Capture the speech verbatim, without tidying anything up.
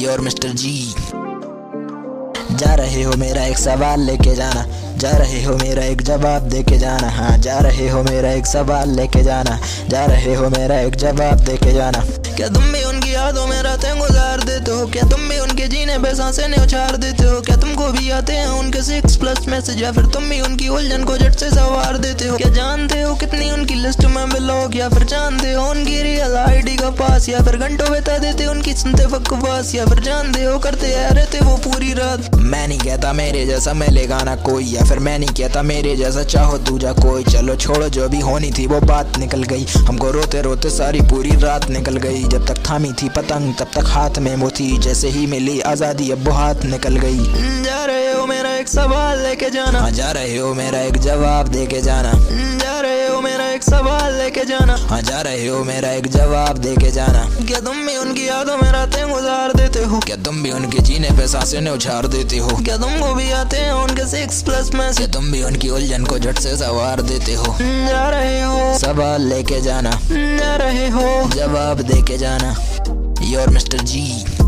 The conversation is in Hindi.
योर मिस्टर जी। जा रहे हो मेरा एक सवाल लेके जाना, जा रहे हो मेरा एक जवाब देके जाना। हाँ, जा रहे हो मेरा एक सवाल लेके जाना, जा रहे हो मेरा एक जवाब देके जाना। क्या तुम भी उनकी यादों में रातें गुजार देते हो? क्या तुम भी उनके जीने पे सांसें उछाल देते हो? क्या तुमको भी आते हैं उनके सिक्स प्लस मैसेज, या फिर तुम भी उनकी उलझन को झट से सवार देते हो? क्या जानते हो कितनी उनकी लिस्ट में ब्लॉग, या फिर जानते हो उनकी रियल आईडी का पास, या फिर घंटों बिता देते उनकी सुनते बकवास, या फिर जानते हो करते रहते वो पूरी रात। मैं नहीं कहता मेरे जैसा मिलेगा ना कोई, या फिर मैं नहीं कहता मेरे जैसा चाहो दूजा कोई। चलो छोड़ो, जो भी होनी थी वो बात निकल गई। हमको रोते रोते सारी पूरी रात निकल गई। जब तक थामी थी पतंग तब तक हाथ में वो थी, जैसे ही मिली आजादी अब वो हाथ निकल गई। जा रहे हो मेरा एक सवाल लेके जाना, हाँ, जा रहे हो मेरा एक जवाब देके जाना। जा रहे हो मेरा एक सवाल लेके जाना, हाँ, जा रहे हो मेरा एक जवाब देके जाना। क्या तुम भी उनकी यादों में रातें गुजार देते हो? क्या तुम भी उनके जीने पे सांसें उछाल देते हो? क्या तुमको भी आते हैं उनके सिक्स प्लस में से? तुम भी उनकी उलझन को झट से सवार देते हो? जा रहे हो सवाल लेके जाना, जा रहे हो जवाब देके जाना। Your mister ji.